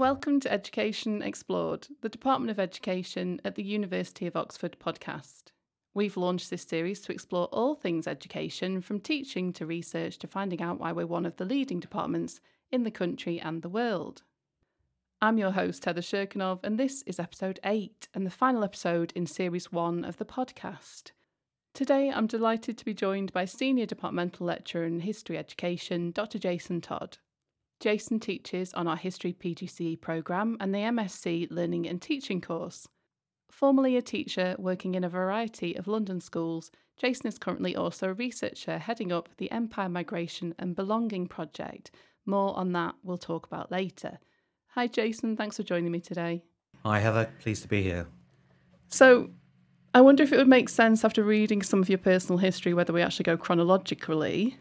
Welcome to Education Explored, the Department of Education at the University of Oxford podcast. We've launched this series to explore all things education, from teaching to research to finding out why we're one of the leading departments in the country and the world. I'm your host, Heather Shirkinov, and this is episode 8 and the final episode in series 1 of the podcast. Today, I'm delighted to be joined by Senior Departmental Lecturer in History Education, Dr. Jason Todd. Jason teaches on our History PGCE programme and the MSc Learning and Teaching course. Formerly a teacher working in a variety of London schools, Jason is currently also a researcher heading up the Empire Migration and Belonging Project. More on that we'll talk about later. Hi Jason, thanks for joining me today. Hi Heather, pleased to be here. So, I wonder if it would make sense after reading some of your personal history whether we actually go chronologically.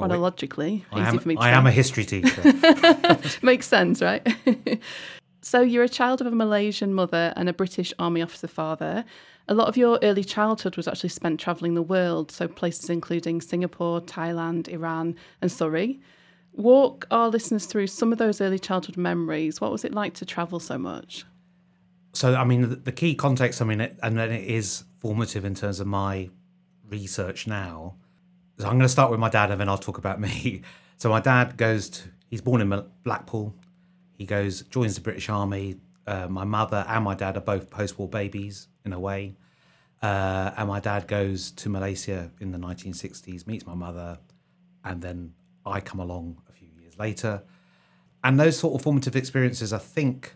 I am a history teacher. Makes sense, right? So you're a child of a Malaysian mother and a British Army officer father. A lot of your early childhood was actually spent travelling the world, so places including Singapore, Thailand, Iran and Surrey. Walk our listeners through some of those early childhood memories. What was it like to travel so much? So, the key context, and then it is formative in terms of my research now. So I'm going to start with my dad and then I'll talk about me. So my dad he's born in Blackpool. He joins the British Army. My mother and my dad are both post-war babies in a way. And my dad goes to Malaysia in the 1960s, meets my mother, and then I come along a few years later. And those sort of formative experiences, I think,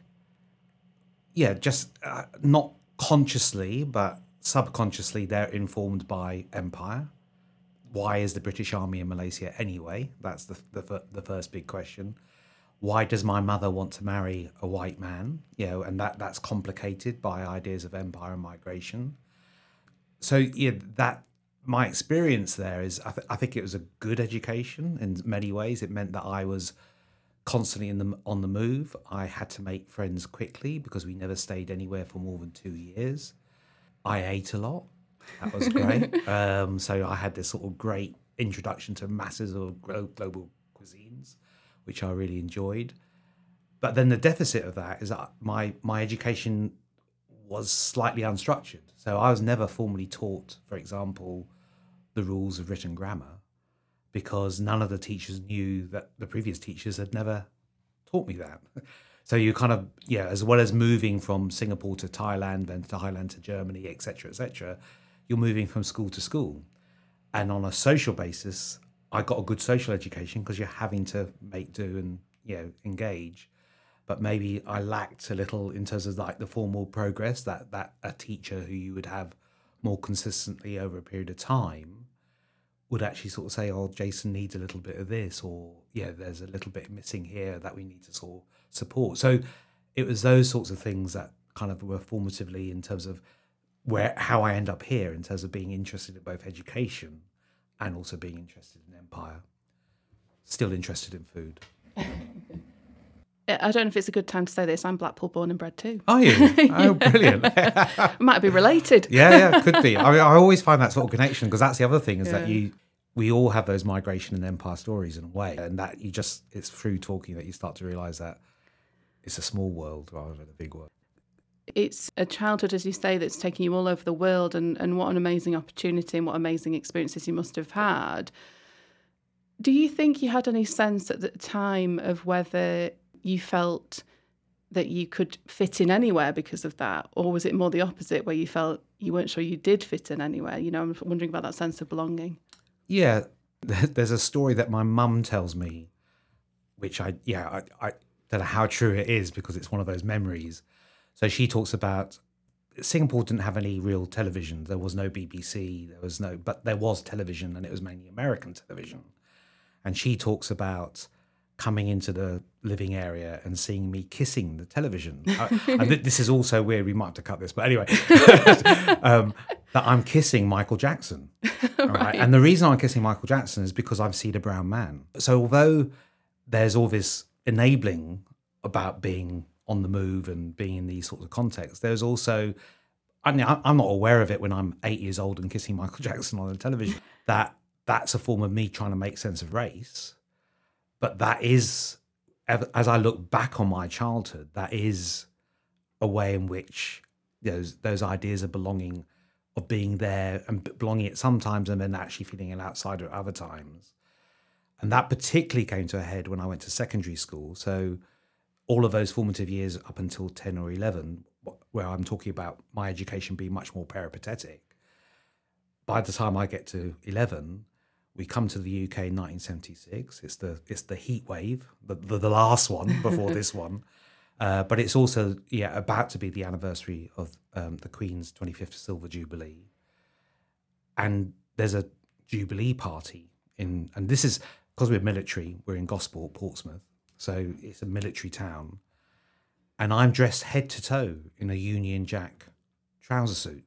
not consciously, but subconsciously, they're informed by empire. Why is the British Army in Malaysia anyway? That's the first big question. Why does my mother want to marry a white man? And that's complicated by ideas of empire and migration. So that my experience there is, I think it was a good education in many ways. It meant that I was constantly on the move. I had to make friends quickly because we never stayed anywhere for more than 2 years. I ate a lot. That was great. So I had this sort of great introduction to masses of global cuisines, which I really enjoyed. But then the deficit of that is that my education was slightly unstructured. So I was never formally taught, for example, the rules of written grammar, because none of the teachers knew that the previous teachers had never taught me that. So you kind of, as well as moving from Singapore to Thailand, then Thailand to Germany, et cetera, you're moving from school to school. And on a social basis, I got a good social education because you're having to make do and, engage. But maybe I lacked a little in terms of like the formal progress that a teacher who you would have more consistently over a period of time would actually sort of say, oh, Jason needs a little bit of this, or there's a little bit missing here that we need to sort of support. So it was those sorts of things that kind of were formatively in terms of how I end up here in terms of being interested in both education and also being interested in empire. Still interested in food. I don't know if it's a good time to say this. I'm Blackpool born and bred too. Are you? Oh, brilliant. Might be related. Yeah, could be. I always find that sort of connection, because that's the other thing is that we all have those migration and empire stories in a way, and that it's through talking that you start to realise that it's a small world rather than a big world. It's a childhood, as you say, that's taking you all over the world, and what an amazing opportunity and what amazing experiences you must have had. Do you think you had any sense at the time of whether you felt that you could fit in anywhere because of that? Or was it more the opposite, where you felt you weren't sure you did fit in anywhere? I'm wondering about that sense of belonging. Yeah, there's a story that my mum tells me, which I don't know how true it is because it's one of those memories. So she talks about Singapore didn't have any real television. There was no BBC, but there was television, and it was mainly American television. And she talks about coming into the living area and seeing me kissing the television. And this is also weird, we might have to cut this, but anyway, that I'm kissing Michael Jackson. Right. And the reason I'm kissing Michael Jackson is because I've seen a brown man. So although there's all this enabling about being on the move and being in these sorts of contexts, there's also, I'm not aware of it when I'm 8 years old and kissing Michael Jackson on the television, that's a form of me trying to make sense of race. But that is as I look back on my childhood, that is a way in which those ideas of belonging, of being there and belonging at sometimes and then actually feeling an outsider at other times. And that particularly came to a head when I went to secondary school. So all of those formative years up until 10 or 11, where I'm talking about my education being much more peripatetic, by the time I get to 11, we come to the UK in 1976. It's the heat wave, the last one before this one. But it's also about to be the anniversary of the Queen's 25th Silver Jubilee. And there's a Jubilee party and this is, because we're military, we're in Gosport, Portsmouth. So it's a military town. And I'm dressed head to toe in a Union Jack trouser suit.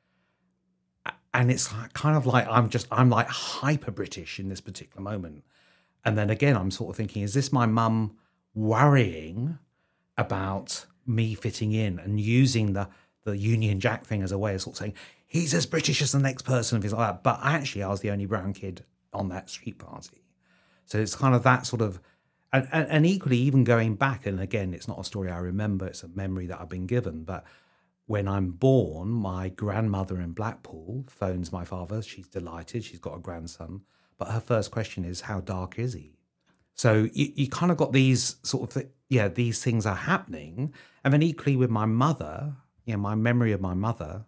And it's kind of like I'm like hyper British in this particular moment. And then again, I'm sort of thinking, is this my mum worrying about me fitting in and using the Union Jack thing as a way of sort of saying, he's as British as the next person, things like that. But actually, I was the only brown kid on that street party. So it's kind of that sort of, and equally, even going back, and again, it's not a story I remember, it's a memory that I've been given, but when I'm born, my grandmother in Blackpool phones my father. She's delighted. She's got a grandson. But her first question is, how dark is he? So you kind of got these sort of, these things are happening. And then equally with my mother, my memory of my mother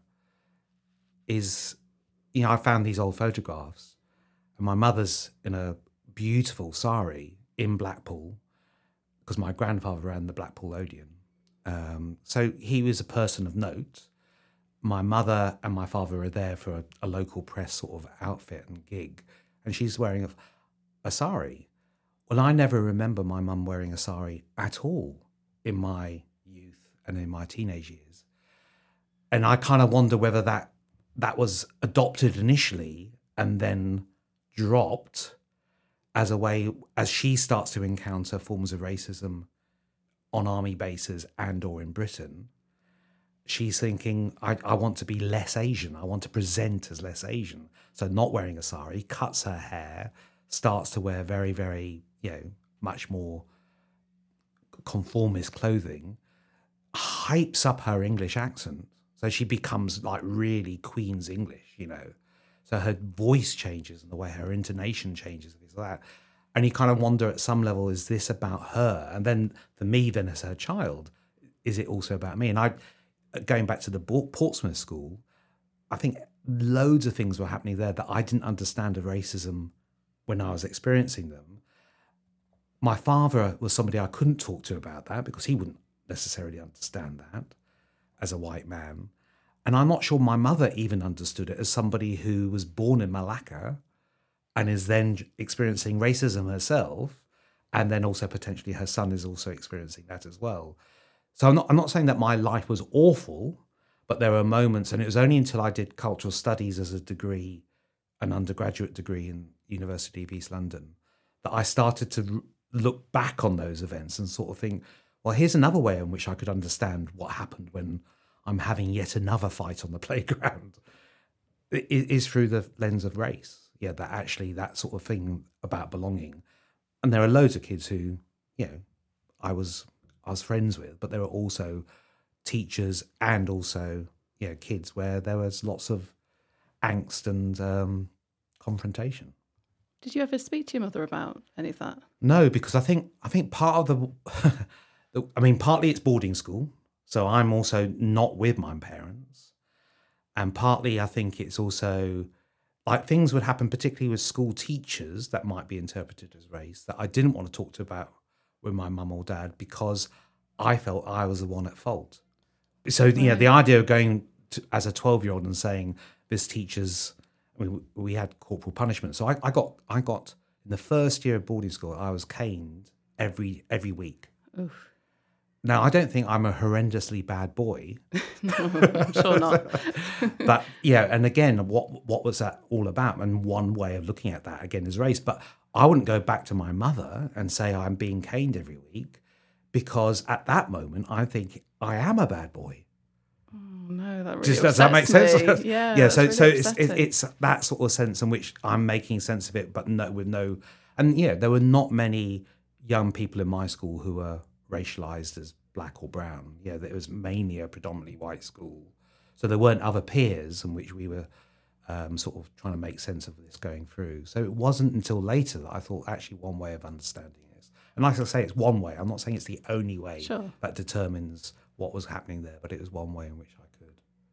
is, I found these old photographs. And my mother's in a beautiful sari in Blackpool because my grandfather ran the Blackpool Odeon. So he was a person of note. My mother and my father are there for a local press sort of outfit and gig, and she's wearing a sari. Well, I never remember my mum wearing a sari at all in my youth and in my teenage years. And I kind of wonder whether that was adopted initially and then dropped as a way, as she starts to encounter forms of racism on army bases and or in Britain, she's thinking, I want to be less Asian. I want to present as less Asian. So not wearing a sari, cuts her hair, starts to wear very, very, much more conformist clothing, hypes up her English accent. So she becomes like really Queen's English, So her voice changes and the way her intonation changes and things like that. And you kind of wonder at some level, is this about her? And then for me, then as her child, is it also about me? And going back to the Portsmouth school, I think loads of things were happening there that I didn't understand of racism when I was experiencing them. My father was somebody I couldn't talk to about that because he wouldn't necessarily understand that as a white man. And I'm not sure my mother even understood it as somebody who was born in Malacca and is then experiencing racism herself, and then also potentially her son is also experiencing that as well. So I'm not saying that my life was awful, but there were moments, and it was only until I did cultural studies as a degree, an undergraduate degree in University of East London, that I started to look back on those events and sort of think, well, here's another way in which I could understand what happened when I'm having yet another fight on the playground. It is through the lens of race. That actually that sort of thing about belonging. And there are loads of kids who, I was friends with, but there were also teachers and also, kids where there was lots of angst and confrontation. Did you ever speak to your mother about any of that? No, because I think part of partly it's boarding school, so I'm also not with my parents, and partly I think it's also like things would happen, particularly with school teachers, that might be interpreted as race that I didn't want to talk to about with my mum or dad because I felt I was the one at fault. So the idea of going to, as a 12-year-old and saying this teacher's, we had corporal punishment. So I got in the first year of boarding school, I was caned every week. Oof. Now, I don't think I'm a horrendously bad boy. No, I'm sure not. But and again, what was that all about? And one way of looking at that, again, is race. But I wouldn't go back to my mother and say I'm being caned every week because at that moment, I think I am a bad boy. Oh, no, that really does that make sense? Yeah. So really it's that sort of sense in which I'm making sense of it, but with no. And there were not many young people in my school who were racialized as black or brown. Yeah, it was mainly a predominantly white school. So there weren't other peers in which we were sort of trying to make sense of this going through. So it wasn't until later that I thought actually one way of understanding this. And like I say, it's one way. I'm not saying it's the only way that determines what was happening there, but it was one way in which I could.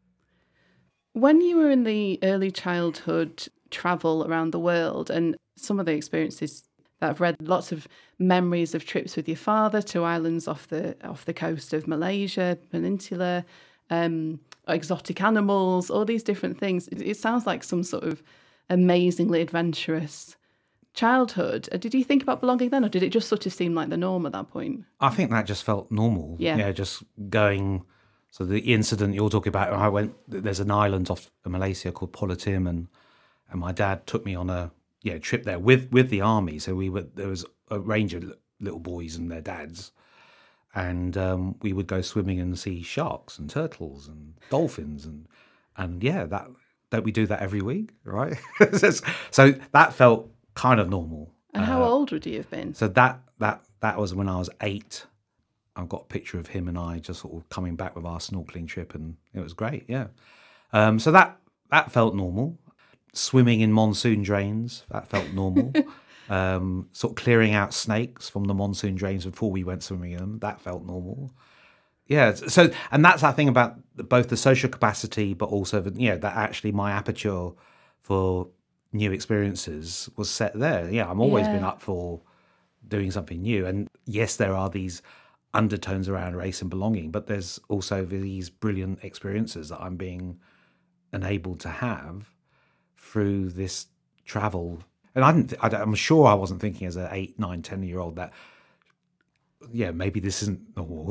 When you were in the early childhood travel around the world, and some of the experiences that I've read, lots of memories of trips with your father to islands off the coast of Malaysia, Peninsula, exotic animals, all these different things. It sounds like some sort of amazingly adventurous childhood. Did you think about belonging then, or did it just sort of seem like the norm at that point? I think that just felt normal. Yeah, just going. So the incident you're talking about, there's an island off Malaysia called Pulau Tim, and my dad took me on a trip there with the army. So there was a range of little boys and their dads, and we would go swimming and see sharks and turtles and dolphins and that don't we do that every week, right? So that felt kind of normal. And how old would you have been? So that was when I was 8. I've got a picture of him and I just sort of coming back with our snorkeling trip, and it was great. Yeah. So that felt normal. Swimming in monsoon drains, that felt normal. Sort of clearing out snakes from the monsoon drains before we went swimming in them, that felt normal. Yeah. So, and that's that thing about both the social capacity, but also that actually my aperture for new experiences was set there. Yeah, I'm always been up for doing something new. And yes, there are these undertones around race and belonging, but there's also these brilliant experiences that I'm being enabled to have through this travel. And I'm sure I wasn't thinking as an 8, 9, 10-year-old that, maybe this isn't normal.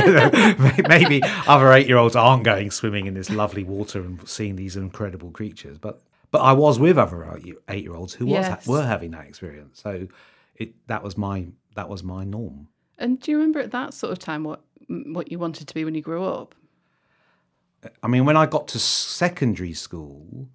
Maybe other 8-year-olds aren't going swimming in this lovely water and seeing these incredible creatures. But I was with other 8-year-olds who were having that experience. So that was my norm. And do you remember at that sort of time what you wanted to be when you grew up? I mean, when I got to secondary school,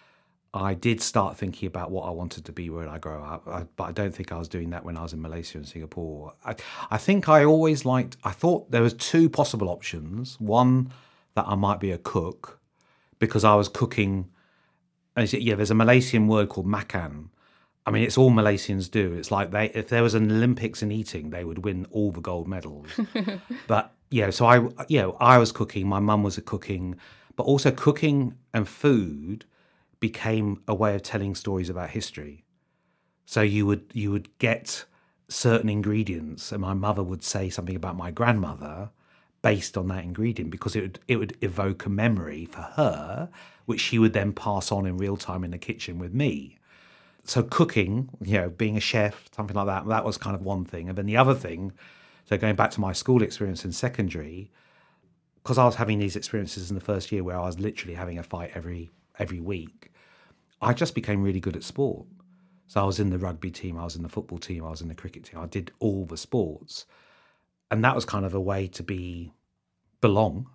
I did start thinking about what I wanted to be when I grow up, but I don't think I was doing that when I was in Malaysia and Singapore. I think I thought there was 2 possible options. One, that I might be a cook, because I was cooking. And there's a Malaysian word called makan. I mean, it's all Malaysians do. It's like if there was an Olympics in eating, they would win all the gold medals. But so I was cooking. My mum was cooking, but also cooking and food became a way of telling stories about history. So you would get certain ingredients, and my mother would say something about my grandmother based on that ingredient, because it would evoke a memory for her, which she would then pass on in real time in the kitchen with me. So cooking, being a chef, something like that was kind of one thing. And then the other thing, so going back to my school experience in secondary, because I was having these experiences in the first year where I was literally having a fight every week, I just became really good at sport. So I was in the rugby team, I was in the football team, I was in the cricket team. I did all the sports. And that was kind of a way to belong.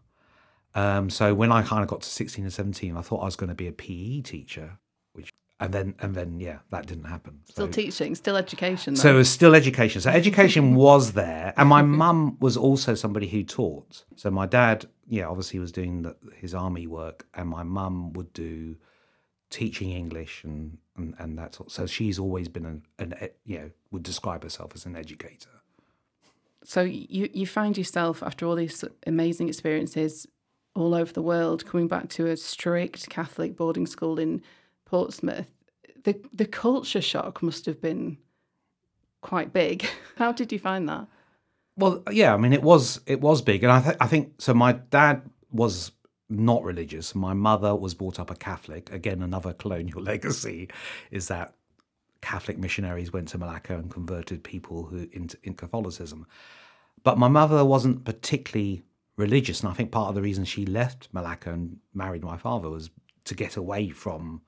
So when I kind of got to 16 and 17, I thought I was going to be a PE teacher, and then that didn't happen. Still teaching, still education, though. So it was still education. So education was there. And my mum was also somebody who taught. So my dad, obviously was doing his army work, and my mum would do teaching English and that sort. So she's always been would describe herself as an educator. So you find yourself, after all these amazing experiences all over the world, coming back to a strict Catholic boarding school in Portsmouth. The culture shock must have been quite big. How did you find that? Well, I mean, it was big, and I think so. My dad was not religious. My mother was brought up a Catholic. Again, another colonial legacy is that Catholic missionaries went to Malacca and converted people into Catholicism. But my mother wasn't particularly religious, and I think part of the reason she left Malacca and married my father was to get away from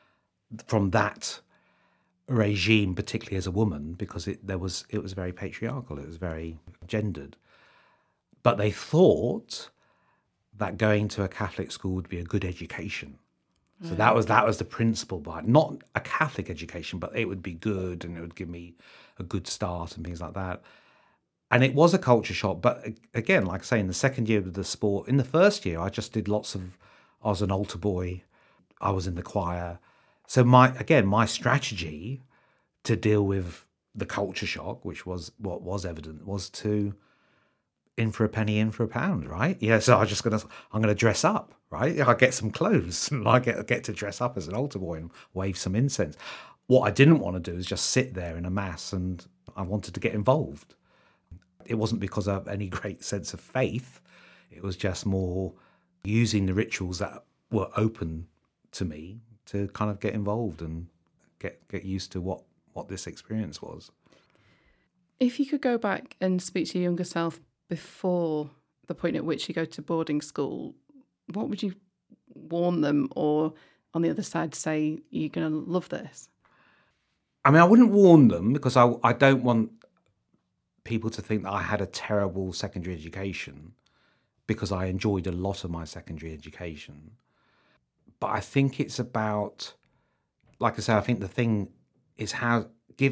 that regime, particularly as a woman, because it was very patriarchal, it was very gendered. But they thought that going to a Catholic school would be a good education. So that was the principle behind, not a Catholic education, but it would be good and it would give me a good start and things like that. And it was a culture shock. But again, like I say, in the second year of the sport, in the first year, I just did I was an altar boy. I was in the choir. So my strategy to deal with the culture shock, which was what was evident, was to in for a penny, in for a pound, right? Yeah. So I'm gonna dress up, right? I get some clothes and I get to dress up as an altar boy and wave some incense. What I didn't want to do is just sit there in a mass, and I wanted to get involved. It wasn't because of any great sense of faith. It was just more using the rituals that were open to me to kind of get involved and get used to what this experience was. If you could go back and speak to your younger self before the point at which you go to boarding school, what would you warn them, or on the other side say, you're going to love this? I mean, I wouldn't warn them because I don't want people to think that I had a terrible secondary education, because I enjoyed a lot of my secondary education. But I think it's about, like I say, I think the thing is how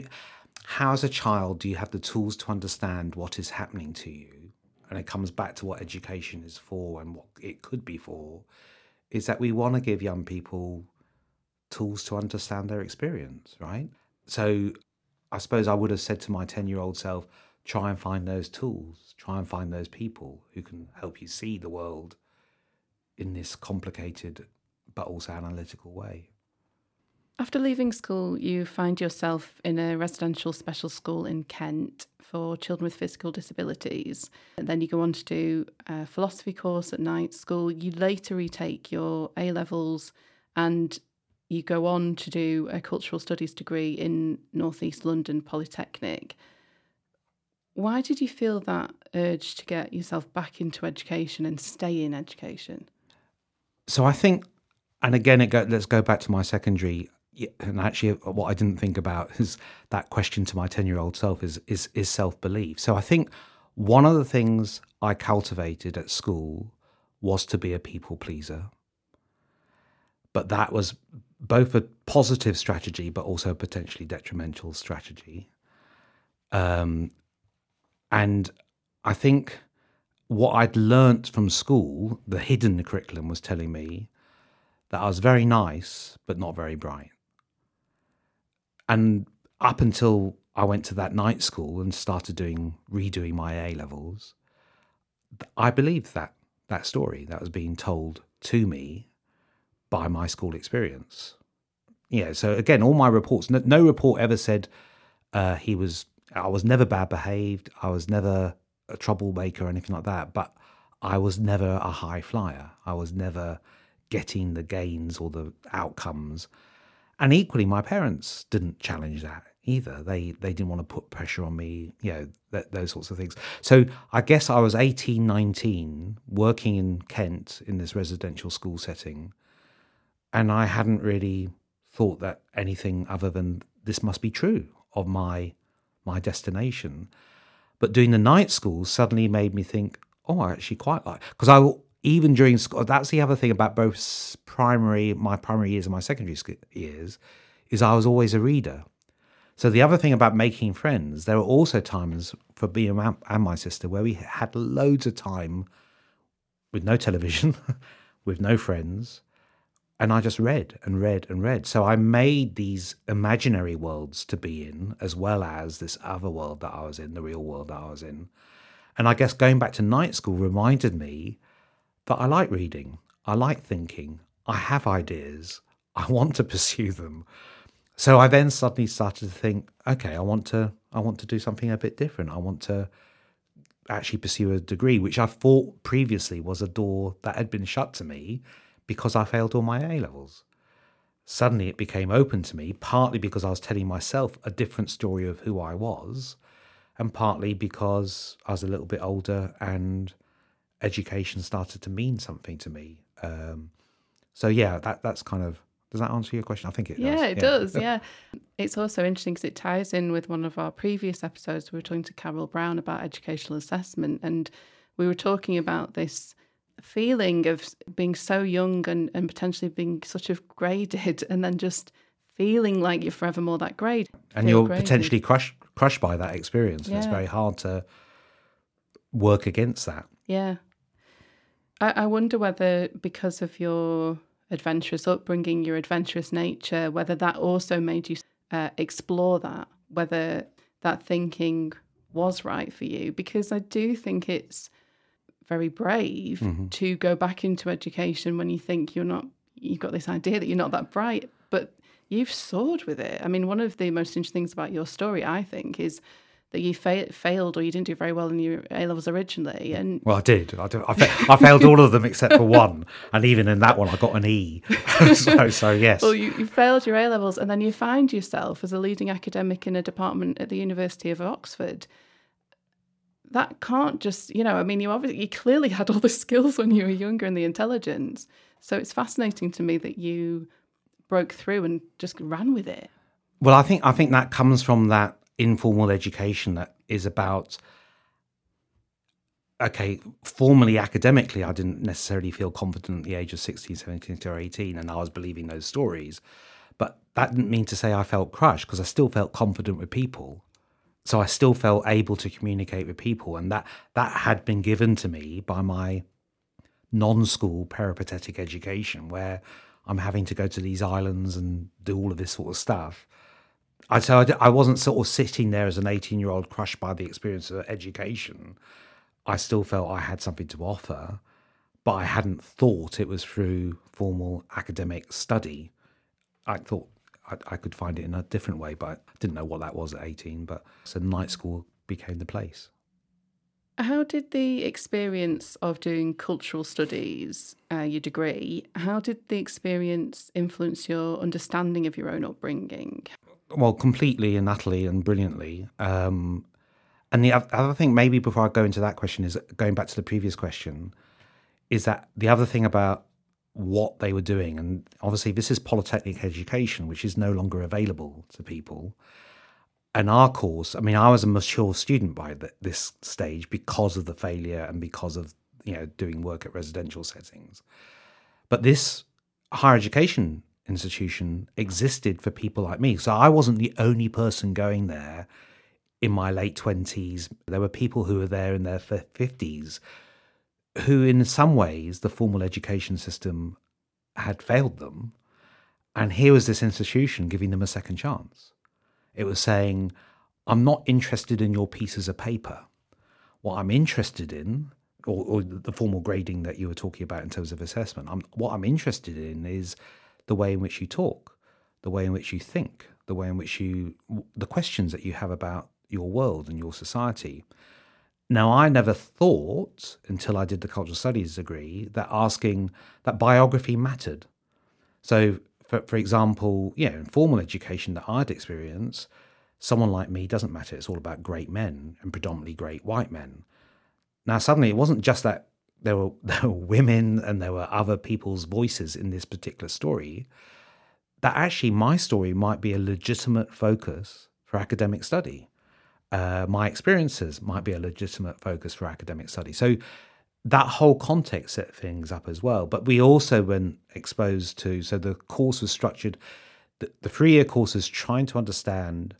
as a child do you have the tools to understand what is happening to you? And it comes back to what education is for and what it could be for, is that we want to give young people tools to understand their experience, right? So I suppose I would have said to my 10-year-old self, try and find those tools, try and find those people who can help you see the world in this complicated but also analytical way. After leaving school, you find yourself in a residential special school in Kent for children with physical disabilities. And then you go on to do a philosophy course at night school. You later retake your A-levels and you go on to do a cultural studies degree in North East London Polytechnic. Why did you feel that urge to get yourself back into education and stay in education? So I think, and again, let's go back to my secondary. And actually, what I didn't think about is that question to my 10-year-old self is self-belief. So I think one of the things I cultivated at school was to be a people pleaser. But that was both a positive strategy, but also a potentially detrimental strategy. And I think what I'd learnt from school, the hidden curriculum was telling me that I was very nice, but not very bright. And up until I went to that night school and started redoing my A-levels, I believed that story that was being told to me by my school experience. Yeah, so again, all my reports, no report ever said I was never bad behaved, I was never a troublemaker or anything like that, but I was never a high flyer. I was never getting the gains or the outcomes. And equally, my parents didn't challenge that either. They didn't want to put pressure on me, those sorts of things. So I guess I was 18, 19, working in Kent in this residential school setting, and I hadn't really thought that anything other than this must be true of my destination. But doing the night school suddenly made me think, oh, I actually quite like, because even during school, that's the other thing about both my primary years and my secondary years, is I was always a reader. So the other thing about making friends, there were also times for me and my sister where we had loads of time with no television, with no friends, and I just read and read and read. So I made these imaginary worlds to be in, as well as this other world that I was in, the real world that I was in. And I guess going back to night school reminded me that I like reading, I like thinking, I have ideas, I want to pursue them. So I then suddenly started to think, okay, I want to do something a bit different. I want to actually pursue a degree, which I thought previously was a door that had been shut to me because I failed all my A-levels. Suddenly it became open to me, partly because I was telling myself a different story of who I was, and partly because I was a little bit older and education started to mean something to me. So yeah, that's kind of, does that answer your question? I think it does. Yeah, it does. Yeah. It's also interesting because it ties in with one of our previous episodes. We were talking to Carol Brown about educational assessment, and we were talking about this feeling of being so young and potentially being such a graded, and then just feeling like you're forevermore that grade. And you're potentially crushed by that experience. And it's very hard to work against that. Yeah. I wonder whether, because of your adventurous upbringing, your adventurous nature, whether that also made you explore that, whether that thinking was right for you. Because I do think it's very brave to go back into education when you think you've got this idea that you're not that bright, but you've soared with it. I mean, one of the most interesting things about your story, I think, is that you failed, or you didn't do very well in your A-levels originally. And well, I did. I failed all of them except for one, and even in that one, I got an E. so yes. Well, you failed your A-levels, and then you find yourself as a leading academic in a department at the University of Oxford. That can't just, I mean, you clearly had all the skills when you were younger and the intelligence. So it's fascinating to me that you broke through and just ran with it. Well, I think that comes from that informal education that is about, okay, formally, academically, I didn't necessarily feel confident at the age of 16, 17 or 18, and I was believing those stories. But that didn't mean to say I felt crushed, because I still felt confident with people. So I still felt able to communicate with people, and that had been given to me by my non-school peripatetic education, where I'm having to go to these islands and do all of this sort of stuff. So I wasn't sort of sitting there as an 18-year-old crushed by the experience of education. I still felt I had something to offer, but I hadn't thought it was through formal academic study. I thought I could find it in a different way, but I didn't know what that was at 18. But so night school became the place. How did the experience of doing cultural studies, your degree, how did the experience influence your understanding of your own upbringing? Well, completely and utterly and brilliantly. And the other thing, maybe before I go into that question, is going back to the previous question, is that the other thing about what they were doing, and obviously this is polytechnic education, which is no longer available to people. And our course, I mean, I was a mature student by this stage because of the failure and because of, doing work at residential settings. But this higher education institution existed for people like me. So I wasn't the only person going there in my late 20s. There were people who were there in their 50s who, in some ways, the formal education system had failed them. And here was this institution giving them a second chance. It was saying, I'm not interested in your pieces of paper. What I'm interested in, or the formal grading that you were talking about in terms of assessment, what I'm interested in is the way in which you talk, the way in which you think, the way in which the questions that you have about your world and your society. Now, I never thought, until I did the cultural studies degree, that biography mattered. So, for example, in formal education that I'd experienced, someone like me doesn't matter. It's all about great men, and predominantly great white men. Now, suddenly, it wasn't just that there were women and there were other people's voices in this particular story, that actually my story might be a legitimate focus for academic study. My experiences might be a legitimate focus for academic study. So that whole context set things up as well. But we also were exposed to, so the course was structured, the 3-year course is trying to understand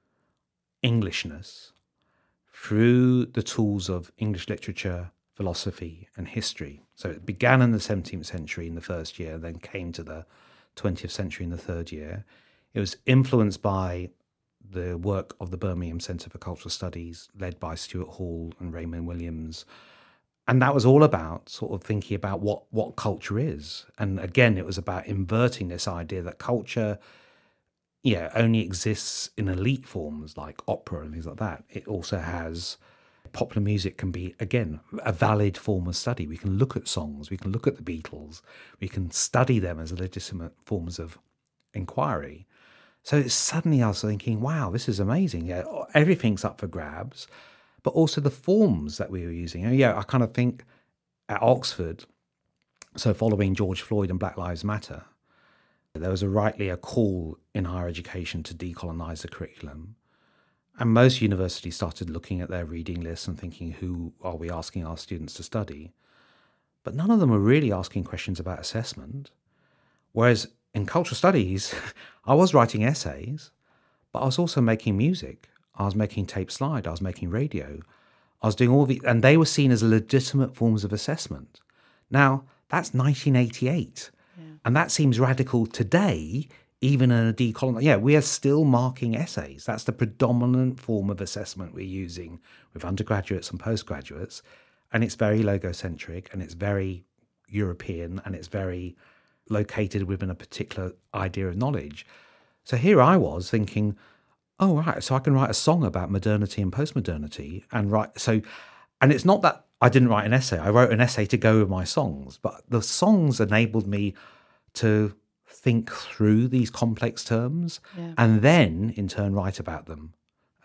Englishness through the tools of English literature, philosophy and history. So it began in the 17th century in the first year, then came to the 20th century in the third year. It was influenced by the work of the Birmingham Centre for Cultural Studies, led by Stuart Hall and Raymond Williams. And that was all about sort of thinking about what culture is. And again, it was about inverting this idea that culture only exists in elite forms like opera and things like that. It also has popular music can be, again, a valid form of study. We can look at songs, we can look at the Beatles, we can study them as legitimate forms of inquiry. So suddenly I was thinking, wow, this is amazing. Everything's up for grabs, but also the forms that we were using. I kind of think at Oxford, so following George Floyd and Black Lives Matter, there was rightly a call in higher education to decolonise the curriculum. And most universities started looking at their reading lists and thinking, who are we asking our students to study? but none of them were really asking questions about assessment. Whereas in cultural studies, I was writing essays, but I was also making music. I was making tape slide. I was making radio. I was doing all and they were seen as legitimate forms of assessment. Now, that's 1988. Yeah. And that seems radical today, even in a decolonized. Yeah, we are still marking essays. That's the predominant form of assessment we're using with undergraduates and postgraduates. And it's very logocentric, and it's very European, and it's very located within a particular idea of knowledge. So here I was thinking, oh, right, so I can write a song about modernity and postmodernity and it's not that I didn't write an essay. I wrote an essay to go with my songs, but the songs enabled me to think through these complex terms and then in turn write about them.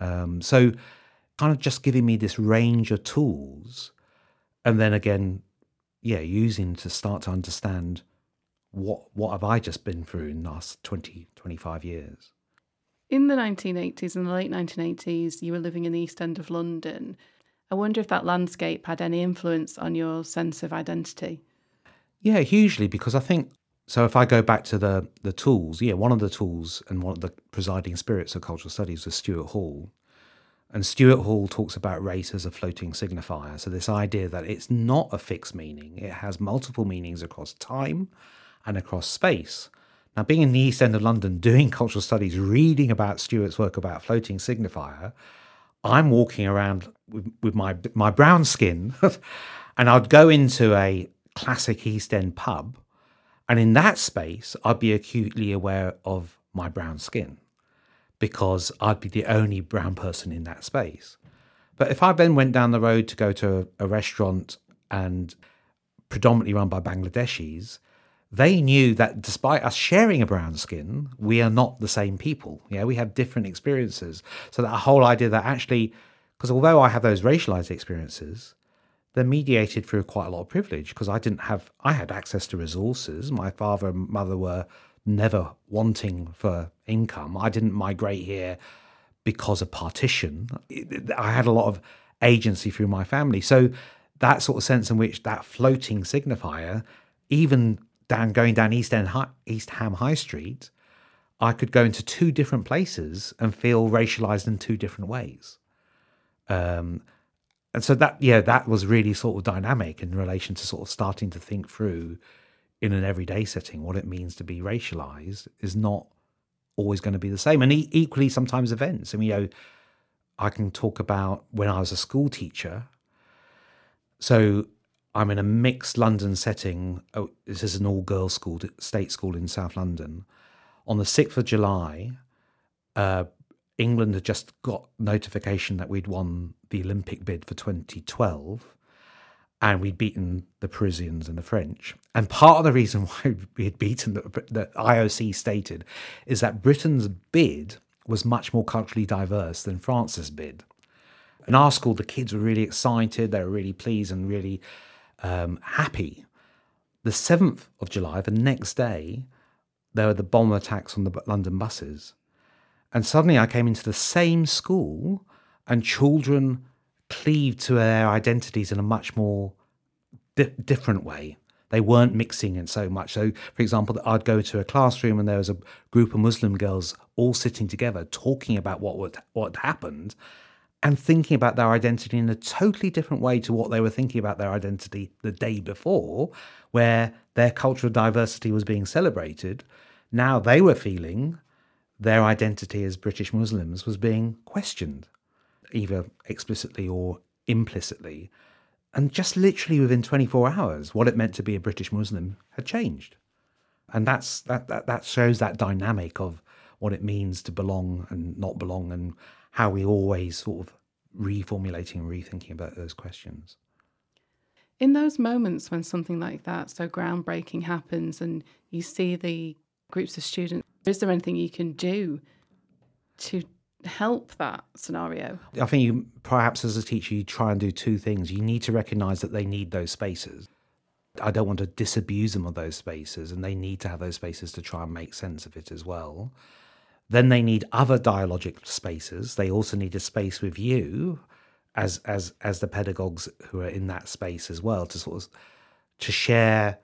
So kind of just giving me this range of tools and then again, using to start to understand what have I just been through in the last 20, 25 years. In the 1980s and the late 1980s, you were living in the East End of London. I wonder if that landscape had any influence on your sense of identity. Yeah, hugely, because I think, so if I go back to the tools, one of the tools and one of the presiding spirits of cultural studies was Stuart Hall. And Stuart Hall talks about race as a floating signifier. So this idea that it's not a fixed meaning, it has multiple meanings across time and across space. Now, being in the East End of London, doing cultural studies, reading about Stuart's work about floating signifier, I'm walking around with my brown skin and I'd go into a classic East End pub and in that space, I'd be acutely aware of my brown skin because I'd be the only brown person in that space. But if I then went down the road to go to a restaurant and predominantly run by Bangladeshis, they knew that despite us sharing a brown skin, we are not the same people. We have different experiences. So that whole idea that actually, because although I have those racialized experiences, they're mediated through quite a lot of privilege because I had access to resources. My father and mother were never wanting for income. I didn't migrate here because of partition. I had a lot of agency through my family. So that sort of sense in which that floating signifier, even going down East Ham High Street, I could go into two different places and feel racialized in two different ways. And so that was really sort of dynamic in relation to sort of starting to think through in an everyday setting what it means to be racialized is not always going to be the same. And equally sometimes events. I mean, I can talk about when I was a school teacher. So I'm in a mixed London setting. This is an all-girls school, state school in South London. On the 6th of July, England had just got notification that we'd won the Olympic bid for 2012 and we'd beaten the Parisians and the French. And part of the reason why we had beaten the IOC stated is that Britain's bid was much more culturally diverse than France's bid. In our school, the kids were really excited. They were really pleased and really happy. The 7th of July, the next day, there were the bomb attacks on the London buses. And suddenly I came into the same school and children cleaved to their identities in a much more different way. They weren't mixing it so much. So, for example, I'd go to a classroom and there was a group of Muslim girls all sitting together talking about what happened and thinking about their identity in a totally different way to what they were thinking about their identity the day before, where their cultural diversity was being celebrated. Now they were feeling their identity as British Muslims was being questioned, either explicitly or implicitly. And just literally within 24 hours, what it meant to be a British Muslim had changed. And that shows that dynamic of what it means to belong and not belong, and how we always sort of reformulating and rethinking about those questions. In those moments when something like that so groundbreaking happens and you see the groups of students, is there anything you can do to help that scenario? I think perhaps as a teacher, you try and do two things. You need to recognise that they need those spaces. I don't want to disabuse them of those spaces, and they need to have those spaces to try and make sense of it as well. Then they need other dialogic spaces. They also need a space with you as the pedagogues who are in that space as well, to sort of to share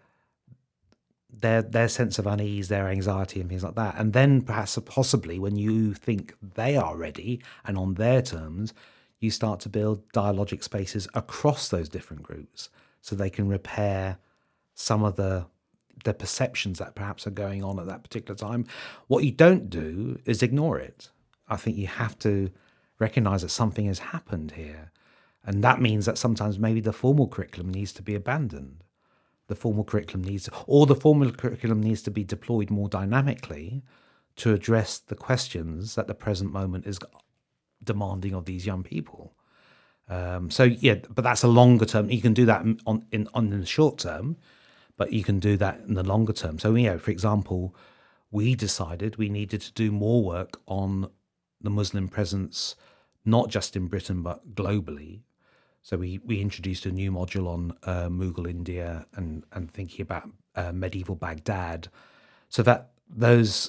their sense of unease, their anxiety and things like that. And then perhaps possibly when you think they are ready and on their terms, you start to build dialogic spaces across those different groups so they can repair some of the perceptions that perhaps are going on at that particular time. What you don't do is ignore it. I think you have to recognize that something has happened here. And that means that sometimes maybe the formal curriculum needs to be abandoned. The formal curriculum needs to be deployed more dynamically to address the questions that the present moment is demanding of these young people. But that's a longer term. You can do that in the short term, but you can do that in the longer term. So, for example, we decided we needed to do more work on the Muslim presence, not just in Britain, but globally. So we introduced a new module on Mughal India and thinking about medieval Baghdad, so that there was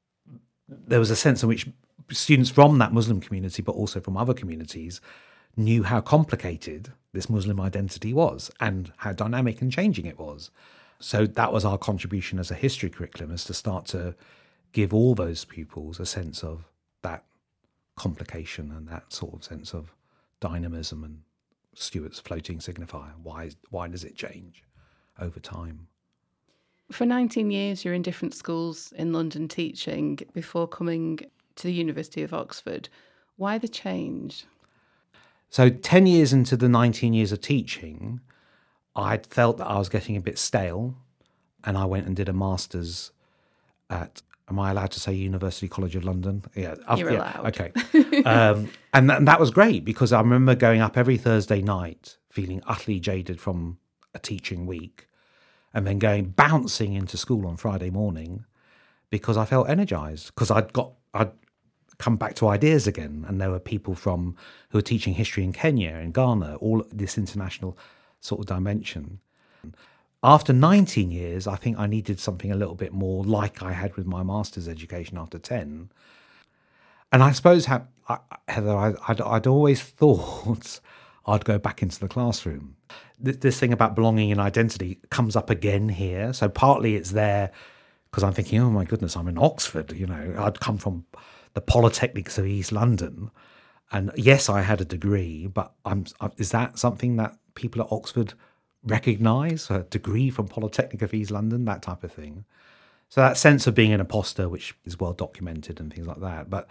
a sense in which students from that Muslim community, but also from other communities, knew how complicated this Muslim identity was and how dynamic and changing it was. So that was our contribution as a history curriculum, is to start to give all those pupils a sense of that complication and that sort of sense of dynamism and Stuart's floating signifier. Why does it change over time? For 19 years, you're in different schools in London teaching before coming to the University of Oxford. Why the change? So 10 years into the 19 years of teaching, I'd felt that I was getting a bit stale, and I went and did a master's at, am I allowed to say University College of London? Yeah, You're allowed. Okay. And that was great, because I remember going up every Thursday night feeling utterly jaded from a teaching week, and then bouncing into school on Friday morning because I felt energized, because I'd come back to ideas again, and there were people who were teaching history in Kenya and Ghana, all this international sort of dimension. After 19 years, I think I needed something a little bit more like I had with my master's education after 10. And I suppose, Heather, I'd always thought I'd go back into the classroom. This thing about belonging and identity comes up again here. So partly it's there because I'm thinking, oh my goodness, I'm in Oxford. I'd come from the Polytechnics of East London. And yes, I had a degree, but is that something that people at Oxford recognise? A degree from Polytechnic of East London, that type of thing. So that sense of being an imposter, which is well documented and things like that. But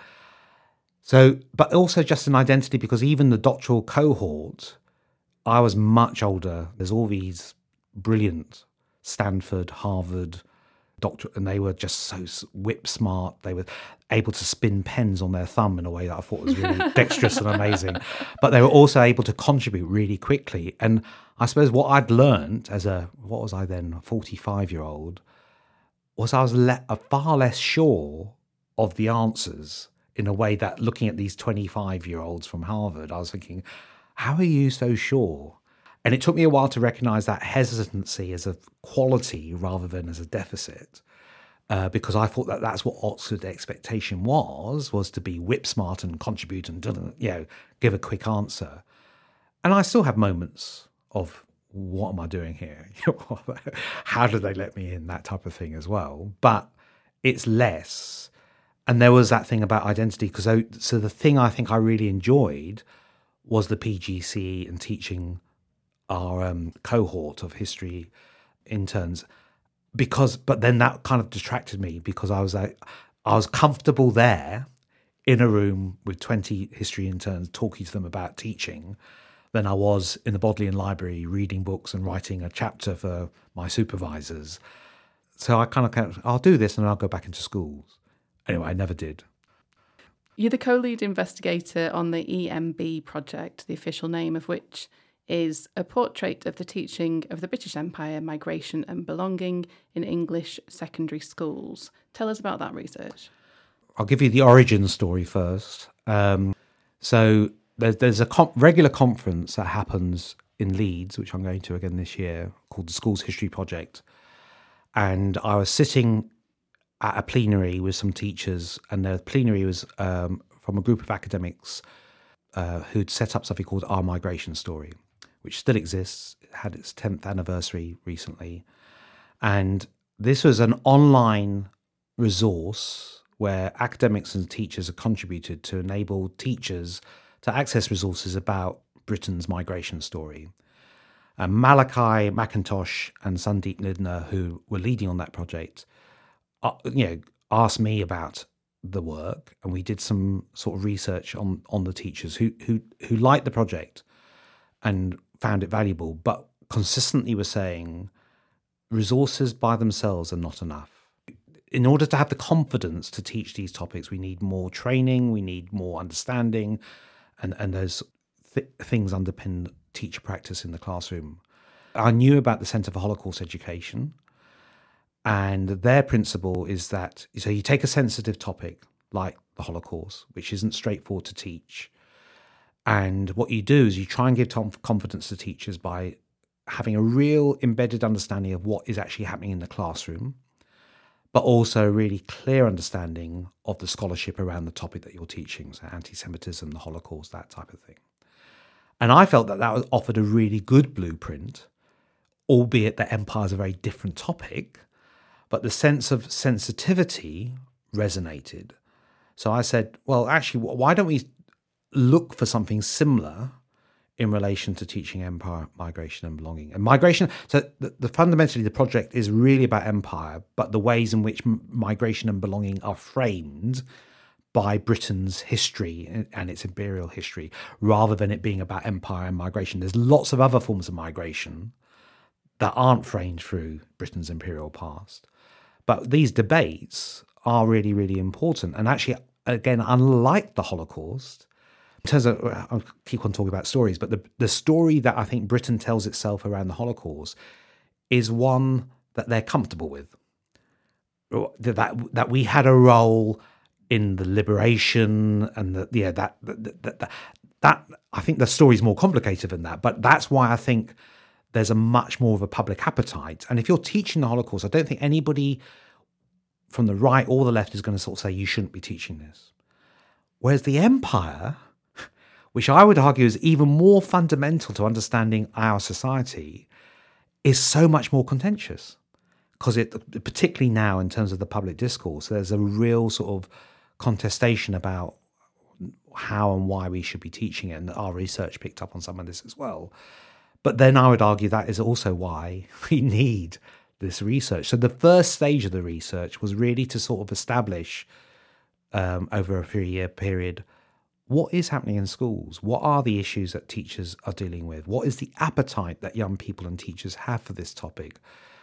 also just an identity, because even the doctoral cohort, I was much older. There's all these brilliant Stanford, Harvard doctor, and they were just so whip smart. They were able to spin pens on their thumb in a way that I thought was really dexterous and amazing. But they were also able to contribute really quickly. And I suppose what I'd learned as a 45-year-old, was I was far less sure of the answers, in a way that looking at these 25-year-olds from Harvard, I was thinking, how are you so sure? And it took me a while to recognize that hesitancy as a quality rather than as a deficit, because I thought that that's what Oxford expectation was to be whip smart and contribute and give a quick answer. And I still have moments of, what am I doing here? How did they let me in? That type of thing as well. But it's less. And there was that thing about identity, because so the thing I think I really enjoyed was the PGCE and teaching our cohort of history interns, but then that kind of distracted me, because I was comfortable there in a room with 20 history interns talking to them about teaching than I was in the Bodleian Library reading books and writing a chapter for my supervisors. So I kind of I'll do this and then I'll go back into schools. Anyway, I never did. You're the co-lead investigator on the EMB project, the official name of which is a portrait of the teaching of the British Empire, migration and belonging in English secondary schools. Tell us about that research. I'll give you the origin story first. So there's a regular conference that happens in Leeds, which I'm going to again this year, called the Schools History Project. And I was sitting at a plenary with some teachers, and the plenary was from a group of academics who'd set up something called Our Migration Story, which still exists. It had its 10th anniversary recently. And this was an online resource where academics and teachers have contributed to enable teachers to access resources about Britain's migration story. And Malachi McIntosh and Sandeep Lidner, who were leading on that project, asked me about the work, and we did some sort of research on the teachers who liked the project and found it valuable, but consistently were saying resources by themselves are not enough. In order to have the confidence to teach these topics, we need more training, we need more understanding, and those things underpin teacher practice in the classroom. I knew about the Centre for Holocaust Education, and their principle is that, so you take a sensitive topic like the Holocaust, which isn't straightforward to teach, and what you do is you try and give confidence to teachers by having a real embedded understanding of what is actually happening in the classroom, but also a really clear understanding of the scholarship around the topic that you're teaching, so anti-Semitism, the Holocaust, that type of thing. And I felt that was offered a really good blueprint, albeit that empire is a very different topic, but the sense of sensitivity resonated. So I said, well, actually, why don't we look for something similar in relation to teaching empire, migration and belonging? And migration, so fundamentally the project is really about empire, but the ways in which migration and belonging are framed by Britain's history and its imperial history, rather than it being about empire and migration. There's lots of other forms of migration that aren't framed through Britain's imperial past. But these debates are really, really important. And actually, again, unlike the Holocaust, in terms of, I'll keep on talking about stories, but the story that I think Britain tells itself around the Holocaust is one that they're comfortable with. That we had a role in the liberation, and that I think the story is more complicated than that. But that's why I think there's a much more of a public appetite. And if you're teaching the Holocaust, I don't think anybody from the right or the left is going to sort of say you shouldn't be teaching this. Whereas the empire, which I would argue is even more fundamental to understanding our society, is so much more contentious. Because particularly now in terms of the public discourse, there's a real sort of contestation about how and why we should be teaching it, and our research picked up on some of this as well. But then I would argue that is also why we need this research. So the first stage of the research was really to sort of establish over a 3-year period, what is happening in schools? What are the issues that teachers are dealing with? What is the appetite that young people and teachers have for this topic?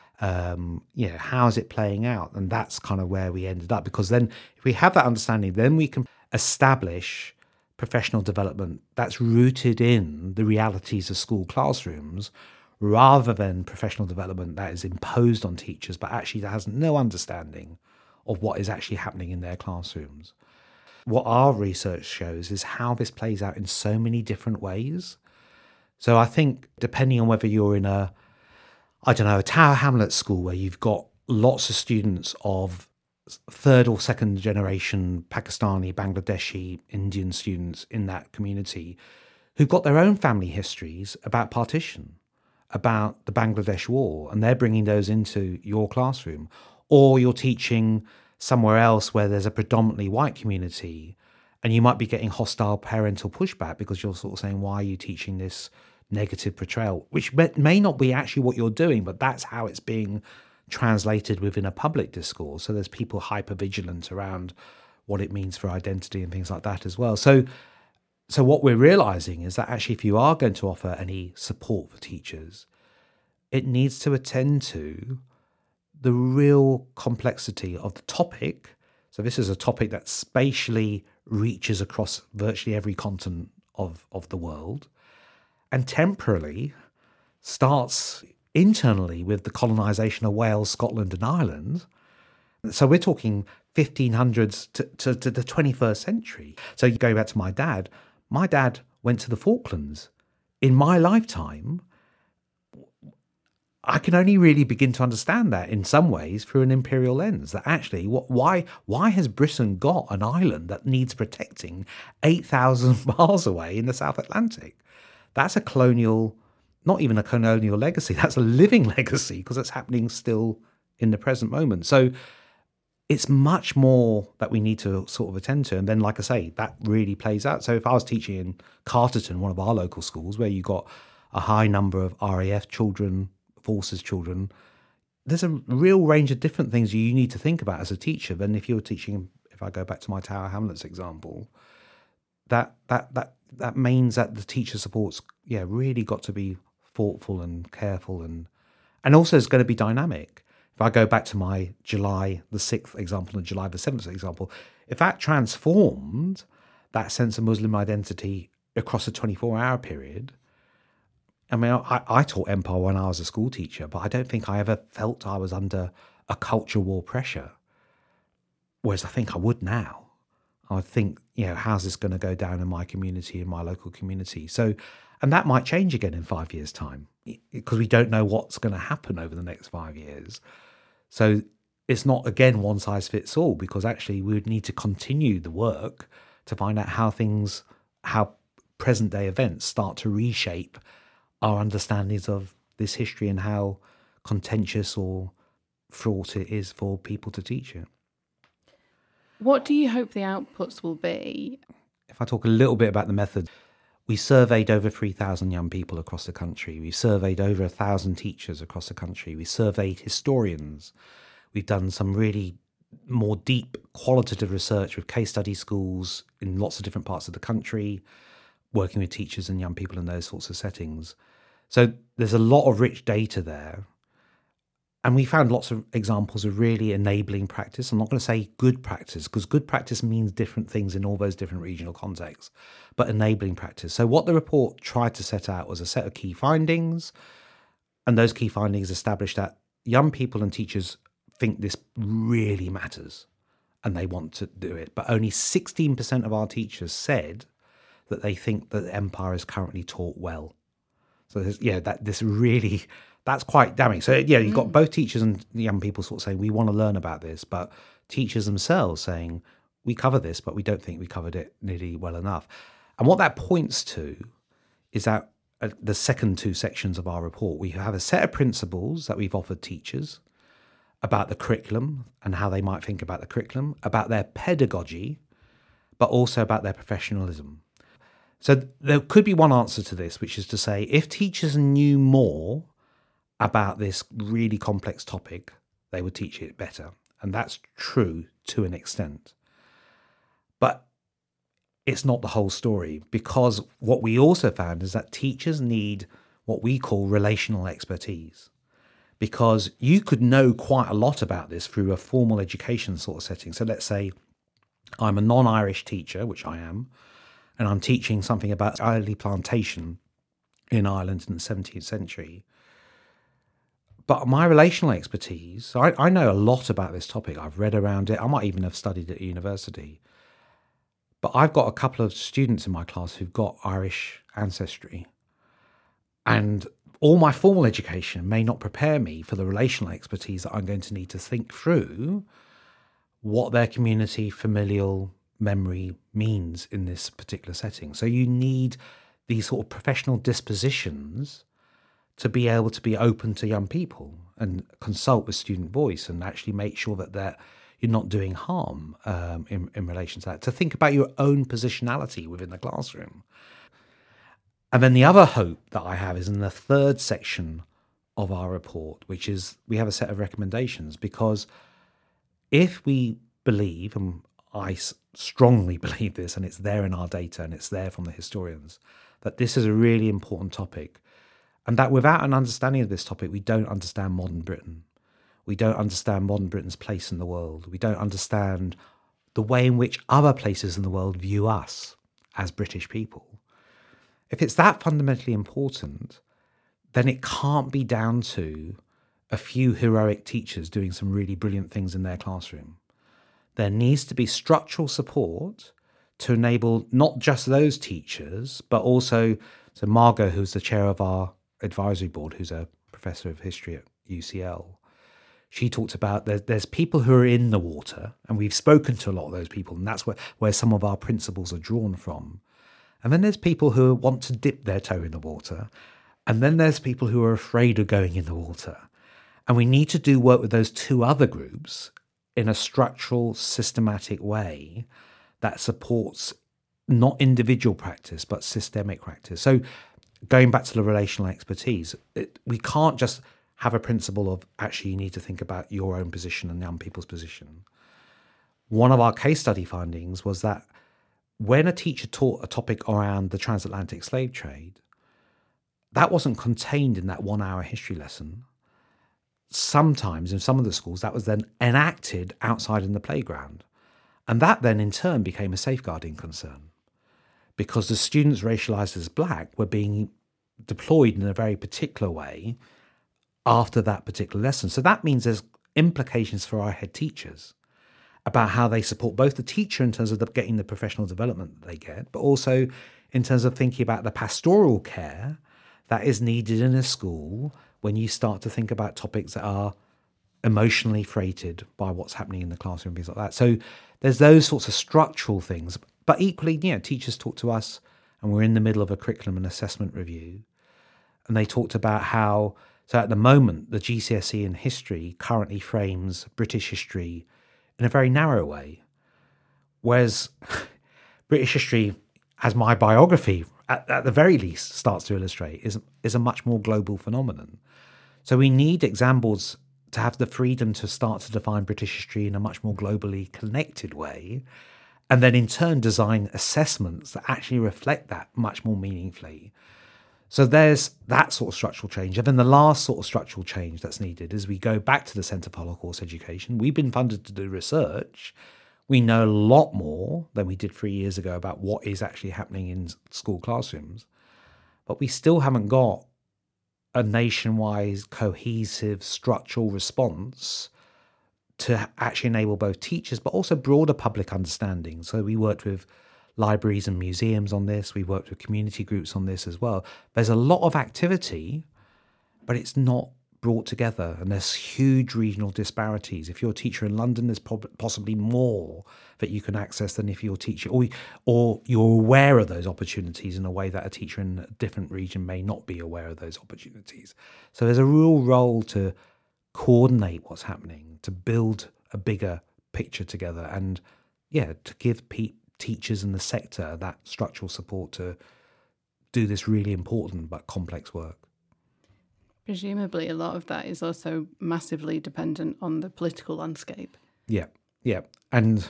How is it playing out? And that's kind of where we ended up, because then if we have that understanding, then we can establish professional development that's rooted in the realities of school classrooms, rather than professional development that is imposed on teachers, but actually that has no understanding of what is actually happening in their classrooms. What our research shows is how this plays out in so many different ways. So I think depending on whether you're in a Tower Hamlets school where you've got lots of students of third or second generation Pakistani, Bangladeshi, Indian students in that community who've got their own family histories about partition, about the Bangladesh war, and they're bringing those into your classroom. Or you're teaching somewhere else where there's a predominantly white community, and you might be getting hostile parental pushback because you're sort of saying, why are you teaching this negative portrayal, which may not be actually what you're doing, but that's how it's being translated within a public discourse. So there's people hyper-vigilant around what it means for identity and things like that as well. So what we're realizing is that actually if you are going to offer any support for teachers, it needs to attend to the real complexity of the topic. So this is a topic that spatially reaches across virtually every continent of the world, and temporally starts internally with the colonisation of Wales, Scotland and Ireland. So we're talking 1500s to the 21st century. So you go back to my dad went to the Falklands. In my lifetime, I can only really begin to understand that in some ways through an imperial lens, that actually why has Britain got an island that needs protecting 8,000 miles away in the South Atlantic? That's a colonial not even a colonial legacy, that's a living legacy because it's happening still in the present moment. So it's much more that we need to sort of attend to. And then, like I say, that really plays out. So if I was teaching in Carterton, one of our local schools, where you got a high number of RAF children, forces children, there's a real range of different things you need to think about as a teacher than if you were teaching, if I go back to my Tower Hamlets example, that means that the teacher support's really got to be thoughtful and careful and also it's going to be dynamic. If I go back to my July the 6th example and July the 7th example, if that transformed that sense of Muslim identity across a 24-hour period, I mean, I taught Empire when I was a school teacher, but I don't think I ever felt I was under a culture war pressure, whereas I think I would now. I would think, how's this going to go down in my community, in my local community? So, and that might change again in 5 years' time because we don't know what's going to happen over the next 5 years. So it's not, again, one size fits all, because actually we would need to continue the work to find out how present day events start to reshape our understandings of this history and how contentious or fraught it is for people to teach it. What do you hope the outputs will be? If I talk a little bit about the method, we surveyed over 3,000 young people across the country. We surveyed over 1,000 teachers across the country. We surveyed historians. We've done some really more deep qualitative research with case study schools in lots of different parts of the country, working with teachers and young people in those sorts of settings. So there's a lot of rich data there. And we found lots of examples of really enabling practice. I'm not going to say good practice, because good practice means different things in all those different regional contexts, but enabling practice. So what the report tried to set out was a set of key findings, and those key findings established that young people and teachers think this really matters and they want to do it. But only 16% of our teachers said that they think that the Empire is currently taught well. So that's quite damning. So you've got both teachers and young people sort of saying, we want to learn about this, but teachers themselves saying, we cover this, but we don't think we covered it nearly well enough. And what that points to is that the second two sections of our report, we have a set of principles that we've offered teachers about the curriculum and how they might think about the curriculum, about their pedagogy, but also about their professionalism. So there could be one answer to this, which is to say, if teachers knew more about this really complex topic, they would teach it better. And that's true to an extent. But it's not the whole story, because what we also found is that teachers need what we call relational expertise. Because you could know quite a lot about this through a formal education sort of setting. So let's say I'm a non-Irish teacher, which I am, and I'm teaching something about early plantation in Ireland in the 17th century. But my relational expertise, I know a lot about this topic. I've read around it. I might even have studied at university. But I've got a couple of students in my class who've got Irish ancestry. And all my formal education may not prepare me for the relational expertise that I'm going to need to think through what their community, familial memory means in this particular setting. So you need these sort of professional dispositions to be able to be open to young people and consult with student voice and actually make sure that you're not doing harm in relation to that, to think about your own positionality within the classroom. And then the other hope that I have is in the third section of our report, which is we have a set of recommendations, because if we believe, and I strongly believe this, and it's there in our data and it's there from the historians, that this is a really important topic, and that without an understanding of this topic, we don't understand modern Britain. We don't understand modern Britain's place in the world. We don't understand the way in which other places in the world view us as British people. If it's that fundamentally important, then it can't be down to a few heroic teachers doing some really brilliant things in their classroom. There needs to be structural support to enable not just those teachers, but also, so Margot, who's the chair of our advisory board, who's a professor of history at UCL, she talked about there's people who are in the water, and we've spoken to a lot of those people, and that's where some of our principles are drawn from. And then there's people who want to dip their toe in the water, And then there's people who are afraid of going in the water. And we need to do work with those two other groups in a structural, systematic way that supports not individual practice, but systemic practice. So going back to the relational expertise, we can't just have a principle of actually you need to think about your own position and young people's position. One of our case study findings was that when a teacher taught a topic around the transatlantic slave trade, that wasn't contained in that 1 hour history lesson. Sometimes in some of the schools, that was then enacted outside in the playground. And that then in turn became a safeguarding concern because the students racialized as black were being deployed in a very particular way after that particular lesson. So that means there's implications for our head teachers about how they support both the teacher in terms of getting the professional development that they get, but also in terms of thinking about the pastoral care that is needed in a school when you start to think about topics that are emotionally freighted by what's happening in the classroom, things like that. So there's those sorts of structural things. But equally, teachers talk to us, and we're in the middle of a curriculum and assessment review, and they talked about how, so at the moment, the GCSE in history currently frames British history in a very narrow way, whereas British history, as my biography at the very least starts to illustrate, is a much more global phenomenon. So we need exam boards to have the freedom to start to define British history in a much more globally connected way, and then in turn design assessments that actually reflect that much more meaningfully. So there's that sort of structural change. And then the last sort of structural change that's needed is we go back to the Centre for Holocaust Education. We've been funded to do research. We know a lot more than we did 3 years ago about what is actually happening in school classrooms. But we still haven't got a nationwide, cohesive, structural response to actually enable both teachers, but also broader public understanding. So we worked with libraries and museums on this. We worked with community groups on this as well. There's a lot of activity, but it's not brought together, and there's huge regional disparities. If you're a teacher in London, there's possibly more that you can access than if you're a teacher, or you're aware of those opportunities in a way that a teacher in a different region may not be aware of those opportunities. So there's a real role to coordinate what's happening, to build a bigger picture together, and to give teachers in the sector that structural support to do this really important but complex work. Presumably, a lot of that is also massively dependent on the political landscape. Yeah, and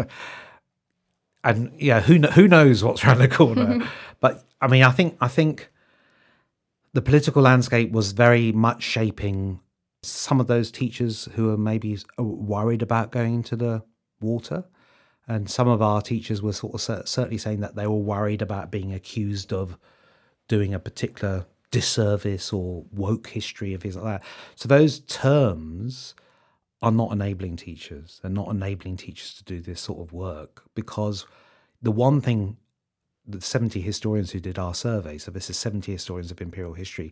who knows what's around the corner? But I mean, I think the political landscape was very much shaping some of those teachers who are maybe worried about going into the water, and some of our teachers were sort of certainly saying that they were worried about being accused of doing a particular disservice or woke history of things like that. So those terms are not enabling teachers. They're not enabling teachers to do this sort of work, because the one thing, the 70 historians who did our survey, so this is 70 historians of imperial history,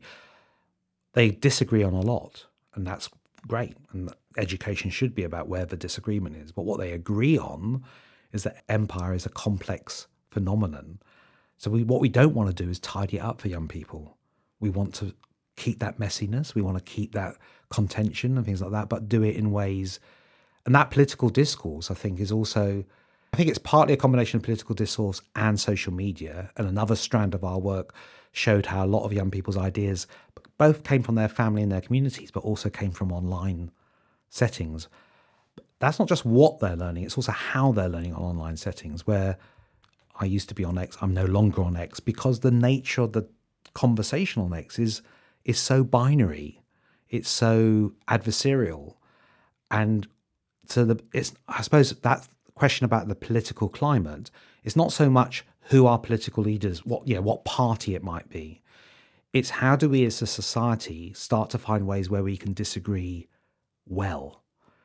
they disagree on a lot, and that's great. And education should be about where the disagreement is. But what they agree on is that empire is a complex phenomenon. So what we don't want to do is tidy it up for young people. We want to keep that messiness. We want to keep that contention and things like that, but do it in ways. And that political discourse, I think, is also, I think it's partly a combination of political discourse and social media. And another strand of our work showed how a lot of young people's ideas both came from their family and their communities, but also came from online settings. That's not just what they're learning, it's also how they're learning on online settings, where I used to be on X, I'm no longer on X, because the nature of the conversational X is so binary, it's so adversarial. And so I suppose that question about the political climate is not so much who are political leaders, what party it might be. It's how do we as a society start to find ways where we can disagree well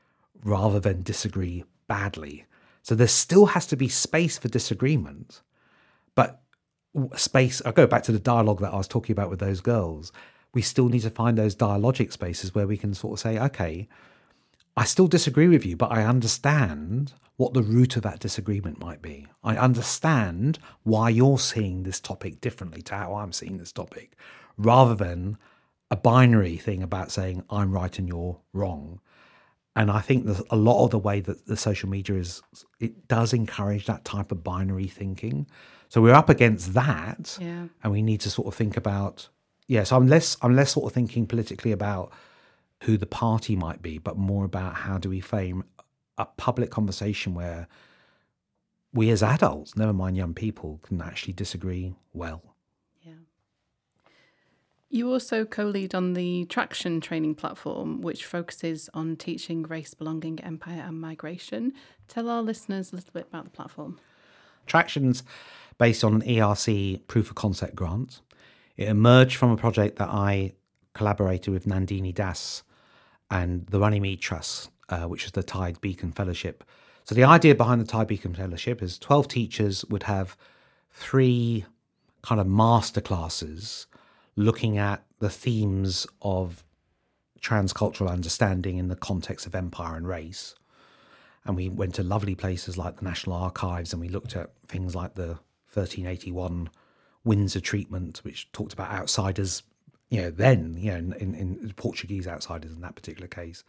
rather than disagree badly. So there still has to be space for disagreement, but space, I go back to the dialogue that I was talking about with those girls. We still need to find those dialogic spaces where we can sort of say, okay, I still disagree with you, but I understand what the root of that disagreement might be. I understand why you're seeing this topic differently to how I'm seeing this topic, rather than a binary thing about saying I'm right and you're wrong. And I think there's a lot of the way that the social media it does encourage that type of binary thinking. So we're up against that, Yeah. and we need to sort of think about, so I'm less sort of thinking politically about who the party might be, but more about how do we frame a public conversation where we as adults, never mind young people, can actually disagree well. Yeah. You also co-lead on the Traction training platform, which focuses on teaching race, belonging, empire and migration. Tell our listeners a little bit about the platform. Traction's based on an ERC proof of concept grant. It emerged from a project that I collaborated with Nandini Das and the Runnymede Trust, which is the Tide Beacon Fellowship. So the idea behind the Tide Beacon Fellowship is 12 teachers would have 3 kind of masterclasses looking at the themes of transcultural understanding in the context of empire and race. And we went to lovely places like the National Archives, and we looked at things like the 1381 Windsor treatment, which talked about outsiders, in Portuguese outsiders in that particular case.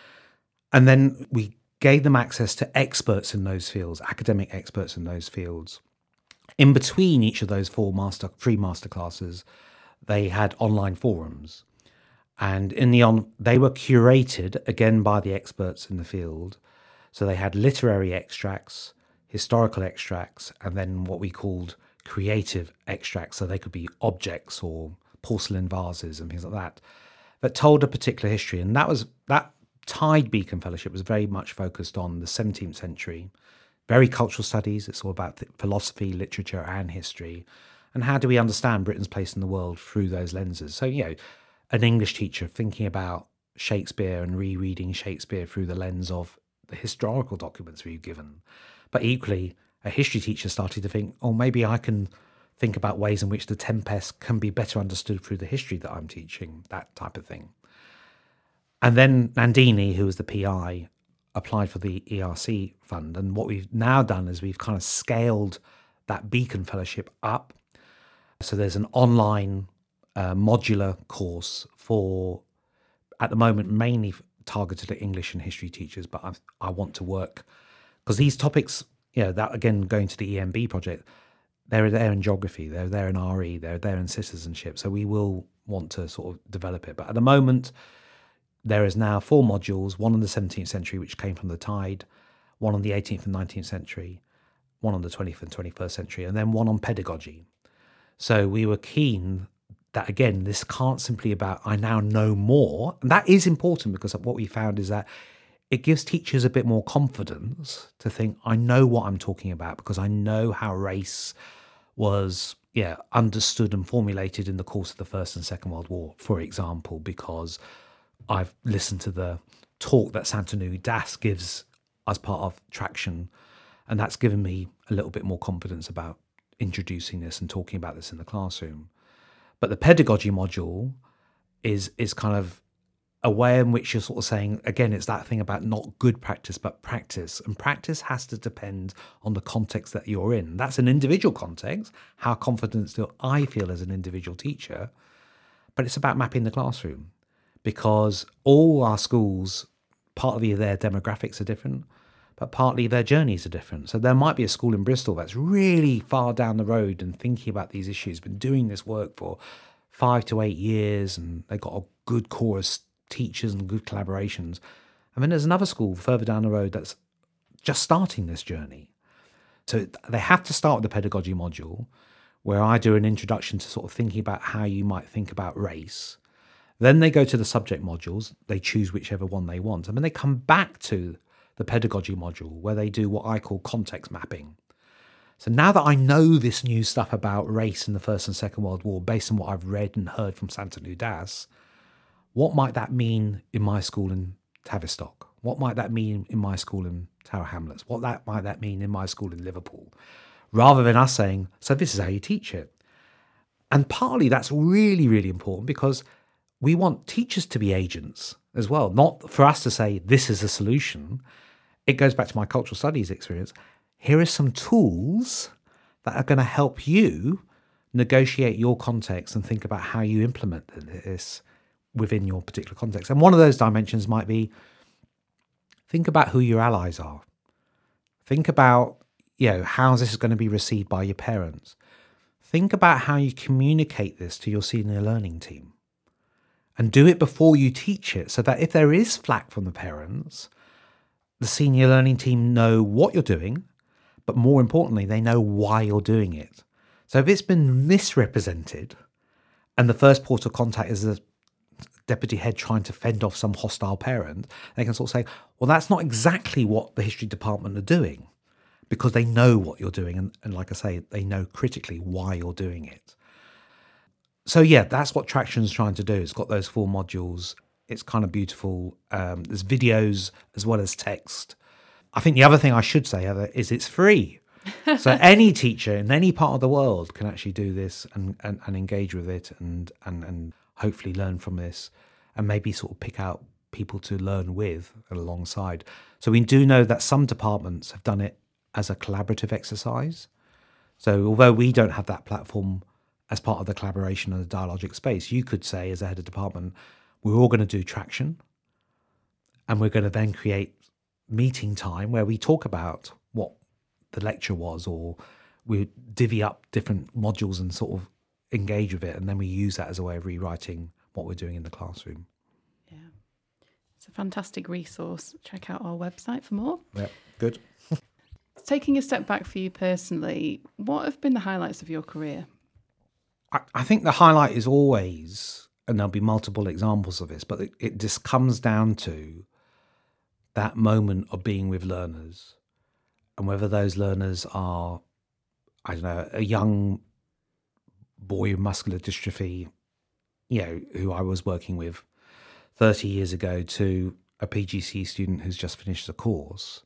And then we gave them access to experts in those fields, academic experts in those fields. In between each of those 3 masterclasses, they had online forums, and they were curated again by the experts in the field. So they had literary extracts, historical extracts, and then what we called creative extracts. So they could be objects or porcelain vases and things like that told a particular history. And that Tide Beacon Fellowship was very much focused on the 17th century, very cultural studies. It's all about philosophy, literature, and history. And how do we understand Britain's place in the world through those lenses? So, an English teacher thinking about Shakespeare and rereading Shakespeare through the lens of the historical documents we've given. But equally, a history teacher started to think, maybe I can think about ways in which the Tempest can be better understood through the history that I'm teaching, that type of thing. And then Nandini, who was the PI, applied for the ERC fund. And what we've now done is we've kind of scaled that Beacon Fellowship up. So there's an online modular course for, at the moment, mainly targeted at English and history teachers, but I want to work, because these topics, that again, going to the EMB project, they're there in geography, they're there in RE, they're there in citizenship. So we will want to sort of develop it. But at the moment, there is now 4 modules, one on the 17th century, which came from the Tide, one on the 18th and 19th century, one on the 20th and 21st century, and then one on pedagogy. So we were keen that, again, this can't simply about I now know more. And that is important, because what we found is that it gives teachers a bit more confidence to think, I know what I'm talking about, because I know how race was understood and formulated in the course of the First and Second World War, for example, because I've listened to the talk that Santanu Das gives as part of Traction, and that's given me a little bit more confidence about introducing this and talking about this in the classroom. But the pedagogy module is kind of a way in which you're sort of saying, again, it's that thing about not good practice, but practice. And practice has to depend on the context that you're in. That's an individual context. How confident do I feel as an individual teacher? But it's about mapping the classroom, because all our schools, partly their demographics are different, but partly their journeys are different. So there might be a school in Bristol that's really far down the road and thinking about these issues, been doing this work for 5 to 8 years, and they've got a good core of teachers and good collaborations. And then there's another school further down the road that's just starting this journey. So they have to start with the pedagogy module, where I do an introduction to sort of thinking about how you might think about race. Then they go to the subject modules, they choose whichever one they want, and then they come back to the pedagogy module, where they do what I call context mapping. So now that I know this new stuff about race in the First and Second World War, based on what I've read and heard from Santanu Das, what might that mean in my school in Tavistock? What might that mean in my school in Tower Hamlets? Might that mean in my school in Liverpool? Rather than us saying, so this is how you teach it. And partly that's really, really important, because we want teachers to be agents as well, not for us to say, this is a solution. It goes back to my cultural studies experience. Here are some tools that are going to help you negotiate your context and think about how you implement this within your particular context. And one of those dimensions might be, think about who your allies are. Think about, how this is going to be received by your parents. Think about how you communicate this to your senior learning team. And do it before you teach it, so that if there is flack from the parents, the senior learning team know what you're doing, but more importantly, they know why you're doing it. So if it's been misrepresented and the first port of contact is the deputy head trying to fend off some hostile parent, they can sort of say, well, that's not exactly what the history department are doing, because they know what you're doing. And like I say, they know critically why you're doing it. So yeah, that's what Traction's trying to do. It's got those 4 modules. It's kind of beautiful. There's videos as well as text. I think the other thing I should say, Heather, is it's free. So any teacher in any part of the world can actually do this and engage with it and hopefully learn from this, and maybe sort of pick out people to learn with and alongside. So we do know that some departments have done it as a collaborative exercise. So although we don't have that platform as part of the collaboration and the dialogic space, you could say as a head of department, we're all going to do Traction, and we're going to then create meeting time where we talk about what the lecture was, or we divvy up different modules and sort of engage with it, and then we use that as a way of rewriting what we're doing in the classroom. Yeah, it's a fantastic resource. Check out our website for more. Yeah, good. Taking a step back for you personally, what have been the highlights of your career? I think the highlight is always, and there'll be multiple examples of this, but it just comes down to that moment of being with learners, and whether those learners are, I don't know, a young boy with muscular dystrophy, who I was working with 30 years ago, to a PGC student who's just finished a course.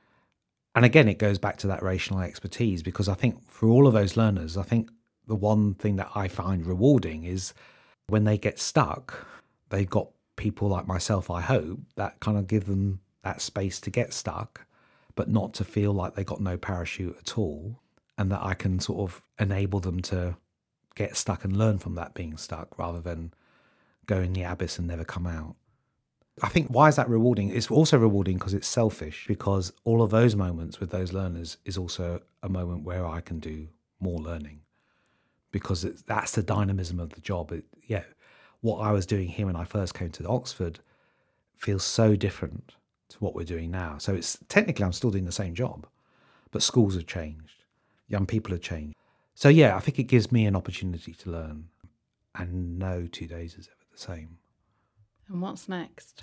And again, it goes back to that relational expertise, because I think for all of those learners, I think the one thing that I find rewarding is when they get stuck, they've got people like myself, I hope, that kind of give them that space to get stuck, but not to feel like they got no parachute at all, and that I can sort of enable them to get stuck and learn from that being stuck, rather than go in the abyss and never come out. I think, why is that rewarding? It's also rewarding because it's selfish, because all of those moments with those learners is also a moment where I can do more learning, because that's the dynamism of the job. What I was doing here when I first came to Oxford feels so different to what we're doing now. So it's technically I'm still doing the same job, but schools have changed, young people have changed. So yeah, I think it gives me an opportunity to learn, and no 2 days is ever the same. And what's next?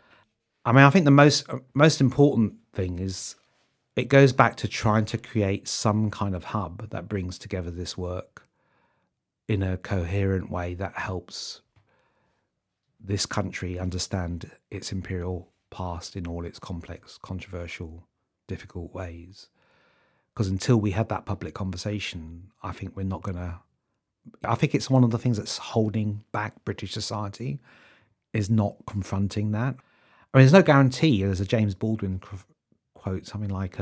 I mean, I think the most important thing is it goes back to trying to create some kind of hub that brings together this work in a coherent way that helps this country understand its imperial past in all its complex, controversial, difficult ways. Because until we have that public conversation, I think we're not going to... I think it's one of the things that's holding back British society, is not confronting that. I mean, there's no guarantee. There's a James Baldwin quote, something like,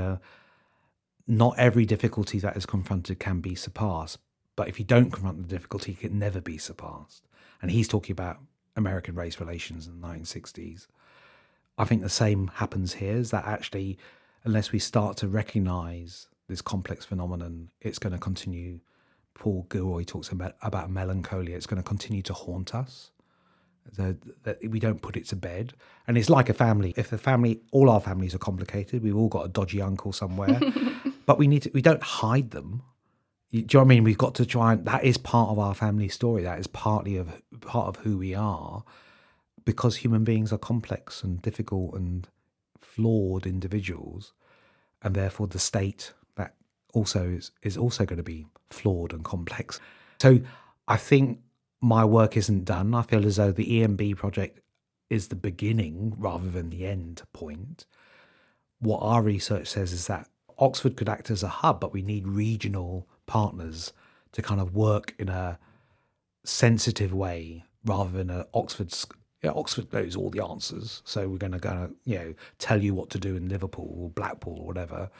not every difficulty that is confronted can be surpassed, but if you don't confront the difficulty, it can never be surpassed. And he's talking about American race relations in the 1960s. I think the same happens here, is that actually, unless we start to recognise this complex phenomenon, it's going to continue. Paul Gilroy talks about melancholia. It's going to continue to haunt us. That we don't put it to bed. And it's like a family. If all our families are complicated, we've all got a dodgy uncle somewhere, but we don't hide them. Do you know what I mean? We've got to try, and that is part of our family story. That is part of who we are, because human beings are complex and difficult and flawed individuals, and therefore the state that also is also going to be flawed and complex. So I think my work isn't done. I feel as though the EMB project is the beginning rather than the end point. What our research says is that Oxford could act as a hub, but we need regional partners to kind of work in a sensitive way, rather than Oxford knows all the answers, so we're going to tell you what to do in Liverpool or Blackpool or whatever.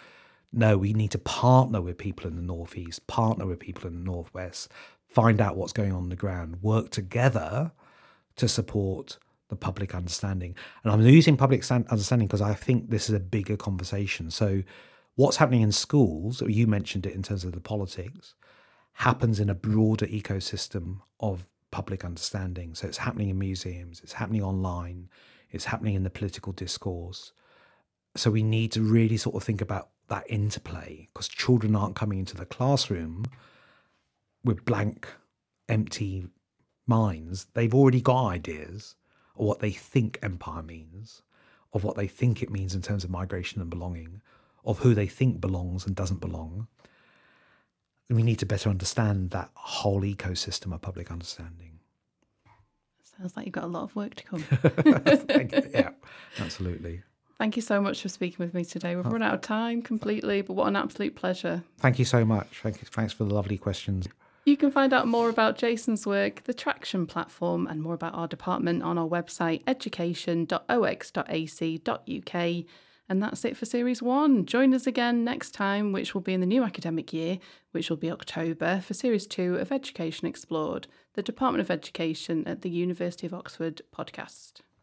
No, we need to partner with people in the Northeast, partner with people in the Northwest, find out what's going on the ground, work together to support the public understanding. And I'm using public understanding because I think this is a bigger conversation. So what's happening in schools, you mentioned it in terms of the politics, happens in a broader ecosystem of public understanding. So it's happening in museums, it's happening online, it's happening in the political discourse. So we need to really sort of think about that interplay, because children aren't coming into the classroom with blank, empty minds. They've already got ideas of what they think empire means, of what they think it means in terms of migration and belonging, of who they think belongs and doesn't belong. And we need to better understand that whole ecosystem of public understanding. Sounds like you've got a lot of work to come. Yeah, absolutely. Thank you so much for speaking with me today. We've run out of time completely, but what an absolute pleasure. Thank you so much. Thanks for the lovely questions. You can find out more about Jason's work, the Traction platform, and more about our department on our website, education.ox.ac.uk. And that's it for Series 1. Join us again next time, which will be in the new academic year, which will be October, for Series 2 of Education Explored, the Department of Education at the University of Oxford podcast.